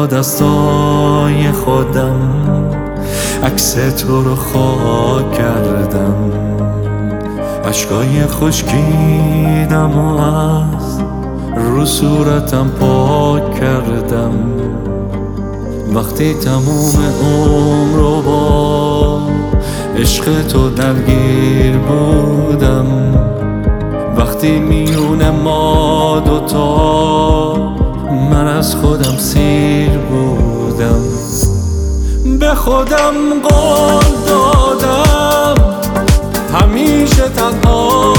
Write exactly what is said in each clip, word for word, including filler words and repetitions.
با دستای خودم عکس تو رو خاک کردم، اشکای خشکیدم و از رو صورتم پاک کردم. وقتی تموم عمر رو با عشق تو درگیر بودم، وقتی میون ما دوتا من از خودم سیر بودم، به خودم قول دادم همیشه تنها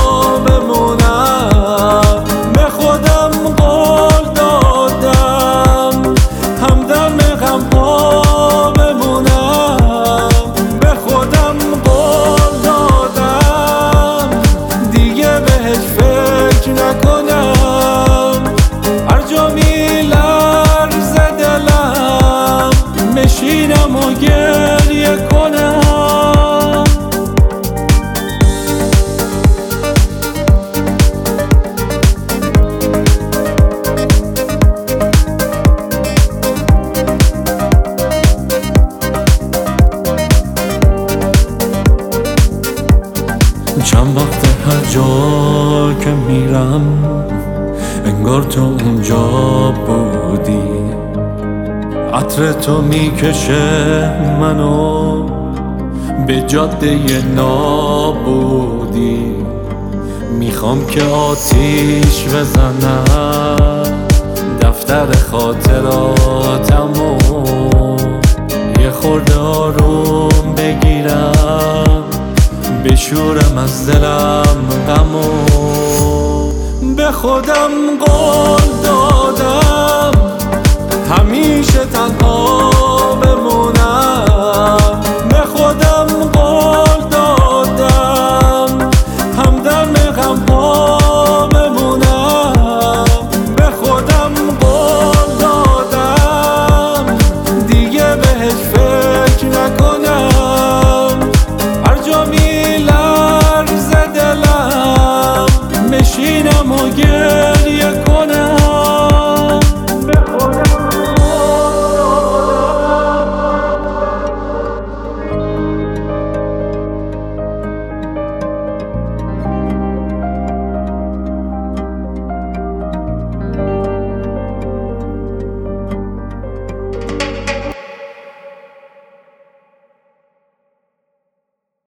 بمونم، به خودم قول دادم همدم غم ها بمونم، به خودم قول دادم دیگه بهش فکر نکنم، هر جا میلرزه دلم بشینم و گریه کنم. چند وقت هر جا که میرم انگار تو اونجا بودی، عطر تو میکشه منو به جاده نابودی، میخوام که آتیش بزنم دفتر خاطراتمو، یه خورده آروم بگیرم بشورم از دلم غمو، به خودم قول دادم همیشه تنها